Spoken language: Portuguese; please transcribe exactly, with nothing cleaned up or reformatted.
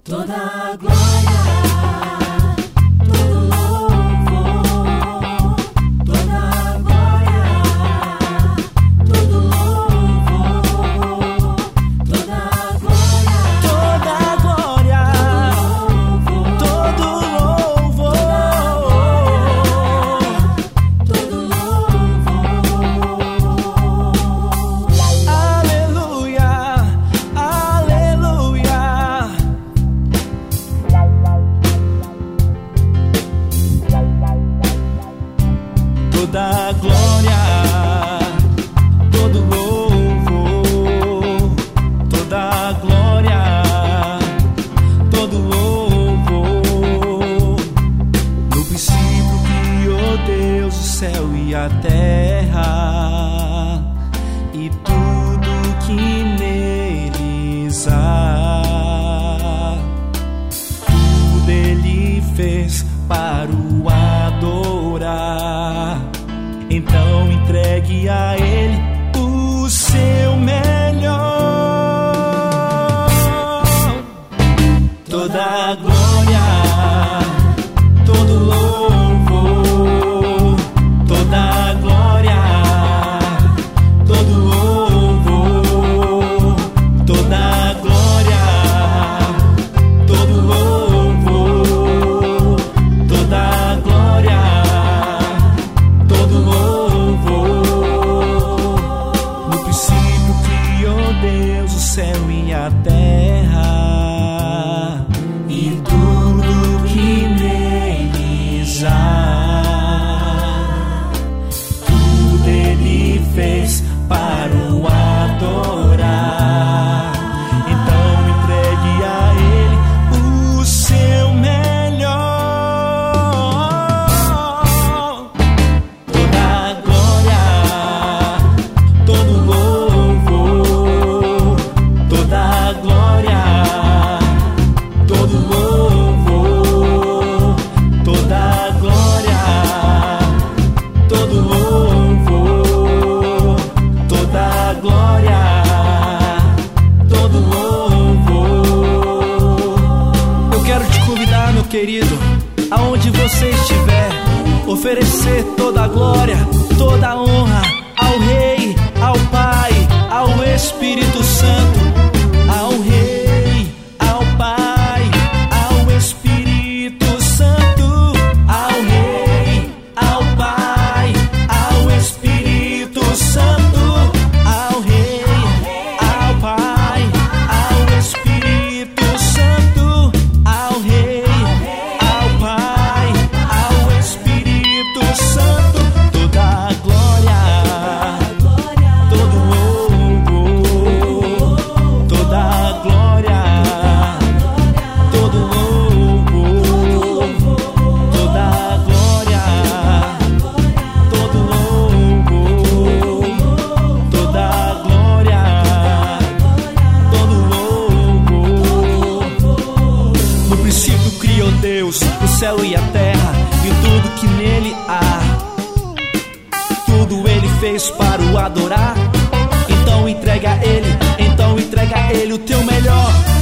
Toda a glória, todo louvor, toda a glória, todo louvor, toda a glória, toda a glória, todo louvor, todo louvor. aleluia, aleluia. Toda a glória, todo louvor, toda a glória, todo louvor. No princípio criou Deus o céu e a terra e tudo que neles há. Tudo Ele fez para o adorar. Então entregue a Ele o seu melhor. Toda a glória, todo louvor, toda a glória, todo louvor, toda a glória, todo louvor, toda a glória, todo louvor. No princípio criou Deus o céu e a terra e tudo que neles há. Tudo Ele fez para o adorar. Então entregue a Ele o seu melhor. Toda a glória, todo louvor, toda a glória, todo louvor, toda a glória, todo louvor, toda a glória, todo louvor. Eu quero te convidar, meu querido, aonde você estiver, oferecer toda a glória, toda a honra ao Rei, ao Pai, ao Espírito Santo, ao Rei, ao Pai, ao Espírito Santo, ao Rei, ao Pai, ao Espírito Santo, ao Rei, ao Pai, ao Espírito Santo, ao Rei, ao Pai, ao Espírito Santo. Toda a glória, todo louvor, toda a glória, todo louvor, toda a glória, todo louvor, toda a glória, todo louvor. No princípio criou Deus o céu e a terra e tudo que nele há. Tudo Ele fez para o adorar. Então entrega a Ele, então entrega a Ele o teu melhor.